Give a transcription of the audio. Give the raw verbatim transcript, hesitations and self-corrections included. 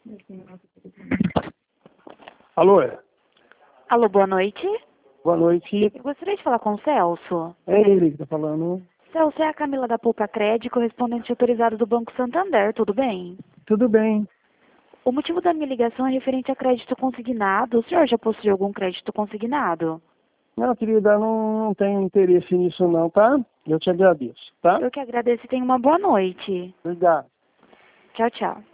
Alô, é? Alô, boa noite. Boa noite. Eu gostaria de falar com o Celso. É ele que tá falando. Celso, é a Camila da Poupa Crédito, correspondente autorizado do Banco Santander, tudo bem? Tudo bem. O motivo da minha ligação é referente a crédito consignado. O senhor já possui algum crédito consignado? Não, querida, não, não tenho interesse nisso não, tá? Eu te agradeço, tá? Eu que agradeço e tenha uma boa noite. Obrigado. Tchau, tchau.